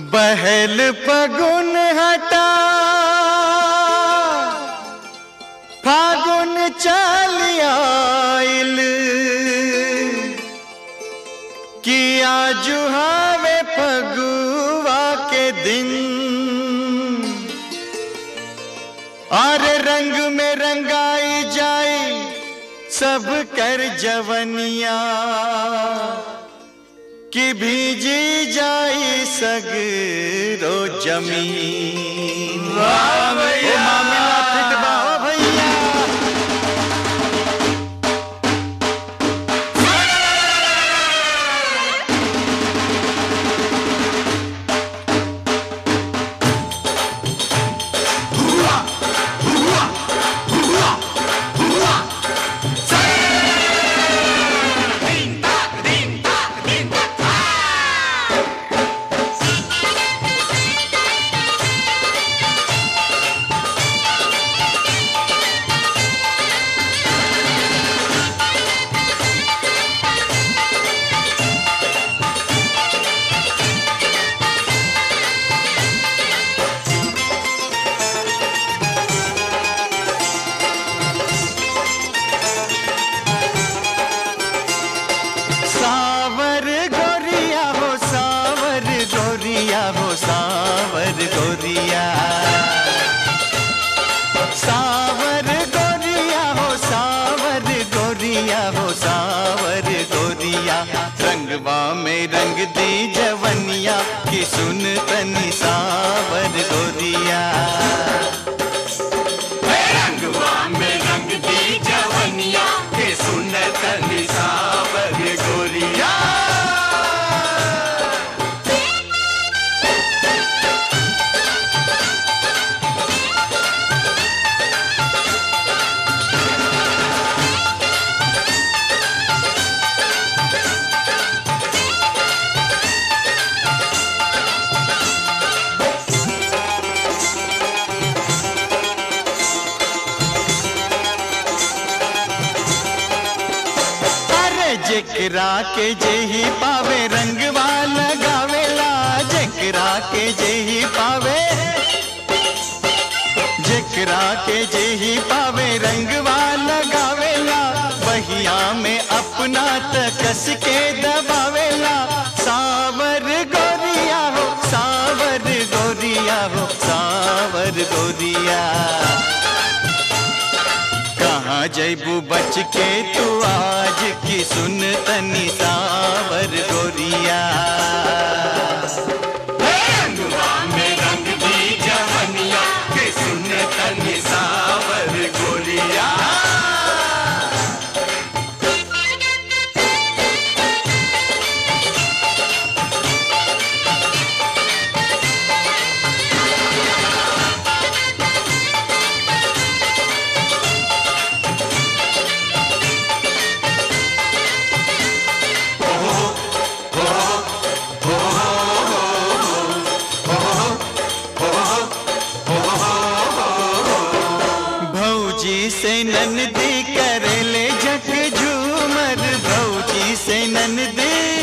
बहल फगुन हटा फागुन चल आइल किया जुहावे फगुआ के दिन और रंग में रंगाई जाए सब कर जवनिया कि भीजी जाई सगरो जमीन। वाह भैया मामला फिटबा भैया। सावर गोरिया सावर गोरिया हो सावर गोरिया हो सावर गोरिया रंगवा में रंग दी जवनिया कि सुन तनी सावर गोरिया रंगवा में रंग दी जवनिया कि सुन तनी सावर गोरिया। जेकरा के जेही पावे रंगवा लगावेला जेकरा के जेही पावे जेकरा के जेही पावे रंगवा लगावेला बहिया में अपना तकस के दबावेला सावर गोरिया हो सावर गोरिया हो सावर गोरिया कहाँ जैबू बच के तू आज की सुन तनी सावर गोरिया रंगवा में रंग दी जवनिया के सुन तनी सावर गोरिया। से ननदी करेले झक झूमर भौजी से ननदी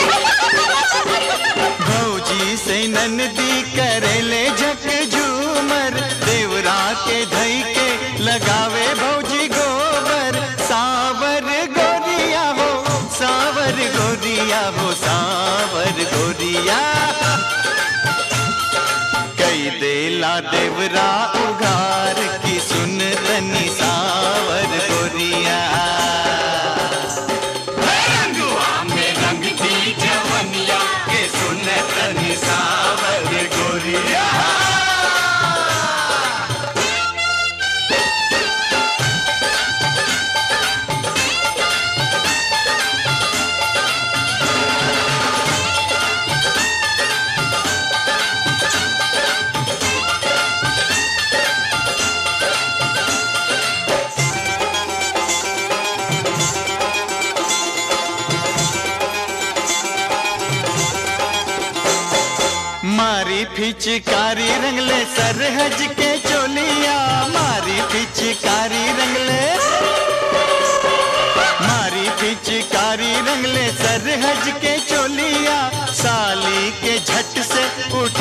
भौजी से ननदी करेले झक झूमर देवरा के धई के लगावे भौजी गोबर सावर गोरिया हो सावर गोरिया हो सावर गोरिया कई देला देवरा उघार की सुन तनी सावर गोरिया रंगवा में रंग दी जवनिया के सुन तनी सावर गोरिया। मारी पिचकारी रंगले सरहज के चोलिया मारी पिचकारी रंगले मारी पिचकारी रंगले सरहज के चोलिया साली के झट से उठ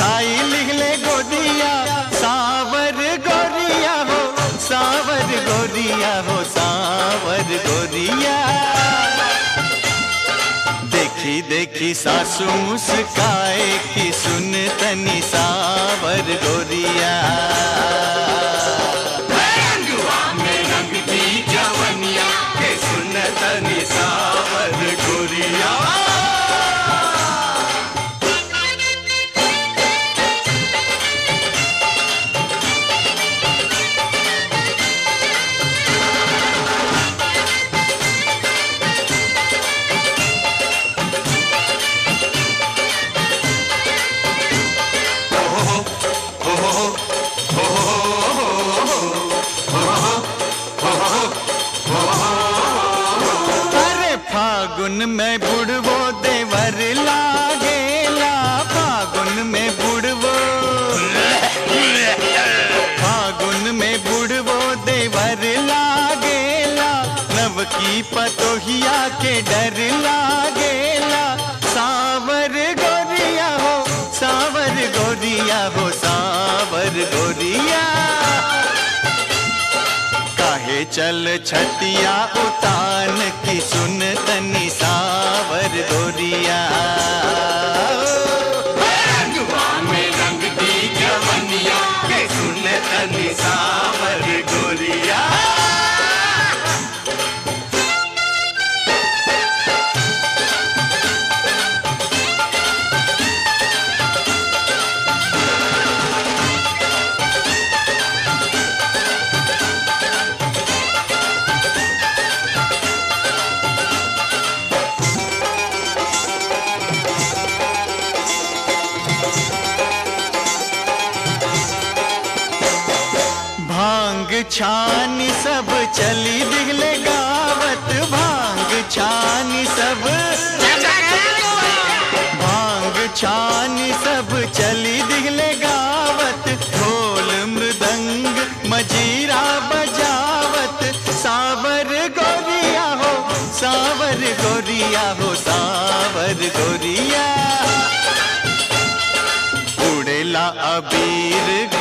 सावर गोरिया। देखी देखी सासू मुस्काए कि सुन तनी सावर गोरिया। रंगवा में रंग दी जवनिया के सुन तनी सावर गोरिया। फागुन में बुढ़वो देवर लागेला, फागुन में बुढ़वो, फागुन में बुढ़वो देवर लागेला, नव की पतोहिया के डर लागेला। सावर गोरिया हो, सावर गोरिया हो, सावर गोरिया। काहे चल छतिया उतान की सुन तनी सावर गोरिया। रंगवा में रंग दी जवनिया के सुन तनी सावर गोरिया। भांग छानी सब चली दिगले गावत, भांग छानी सब, भांग छानी सब चली दिगले गावत, ढोल मृदंग मजीरा बजावत। सावर गोरिया हो, सावर गोरिया हो, सावर गोरिया। उड़ेला अबीर